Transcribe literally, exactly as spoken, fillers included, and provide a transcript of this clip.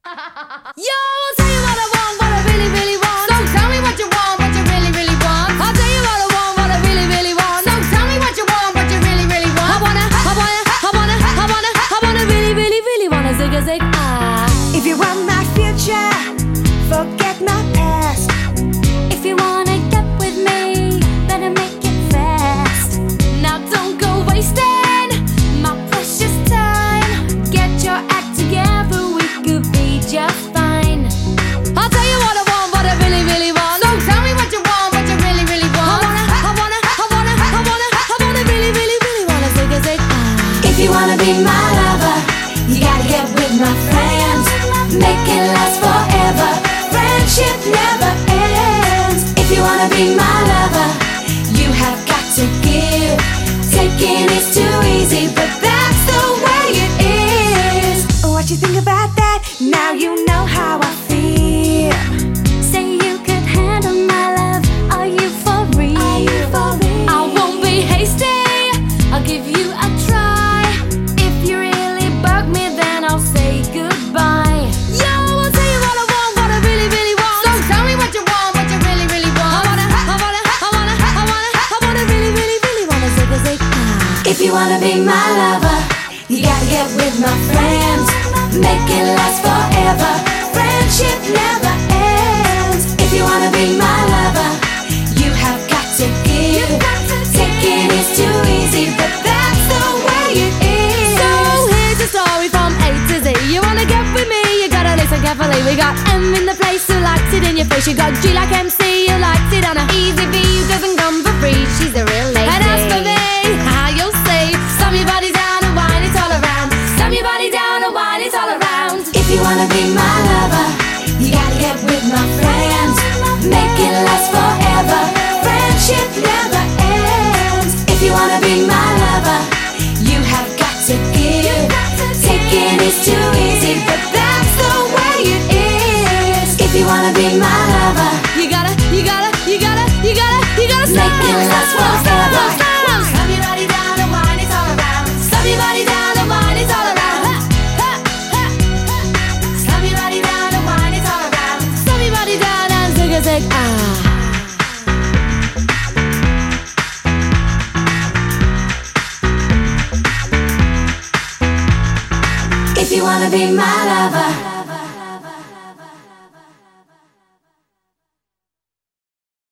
Yo, I'll tell you what I want, what I really, really want. So tell me what you want, what you really, really want. I'll tell you what I want, what I really, really want. So tell me what you want, what you really, really want. I wanna, I wanna, I wanna, I wanna, I wanna really, really, really wanna zig a zig ah. If you want my future, forget my past. If you wanna get with me, better make it fast. Now don't go wasting my precious time. Get your act together, we could be just fine. I'll tell you what I want, what I really, really want. So tell me what you want, what you really, really want. I wanna, I wanna, I wanna, I wanna, I wanna really, really, really wanna zig a zig ah. If you wanna be my lover, you gotta get with my friends. Make it last forever. Friendship never ends. If you wanna be my lover, you have got to give. Taking is too easy, but that's the way it is. What you think about that? Now you know how I feel. Say you could handle my love. Are you for real? Are you for real? I won't be hasty. I'll give you a try. If you really bug me, then I'll say goodbye. Yo, I'll tell you what I want, what I really, really want. So tell me what you want, what you really, really want. I wanna, I wanna, I wanna, I wanna, I wanna really, really, really wanna zig a zig ah. If you wanna be my lover, you gotta get with my friends. Make it last forever. Friendship never ends. If you wanna be my lover, you have got to give. Taking is too easy, but that's the way it is. So here's a story from A to Z. You wanna get with me, you gotta listen carefully. We got M in the place who likes it in your face. You got G like M C who likes it on a easy V who doesn't come for free. She's a real lady. And as for me, how you'll see, slam your body down and wine it all around. Slam your body down and wine it all around. If you wanna be my lover, you gotta get with my friends. Make it last forever. Friendship never ends. If you wanna be my lover, you have got to give. Taking is too easy, but that's the way it is. If you wanna be my lover, You gotta, you gotta, you gotta, you gotta, you gotta stop. make it last Stop, forever. stop, stop. Slam your body down and wine it all around. Slam your body down and wine it all around. Ha, ha, ha. Slam your body down and wine it all around. Slam your body down and zig a zig ah. If you wanna be my lover,